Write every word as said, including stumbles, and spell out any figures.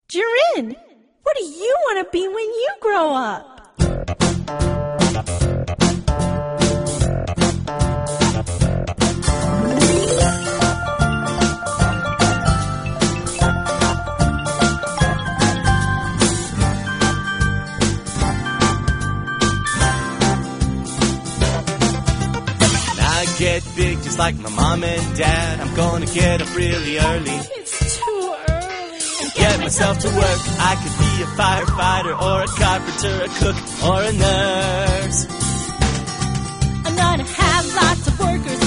Jirin, what do you want to be when you grow up? Get big just like my mom and dad. I'm gonna get up really early. It's too early. And get myself to work. I could be a firefighter or a carpenter, a cook or a nurse. I'm gonna have lots of workers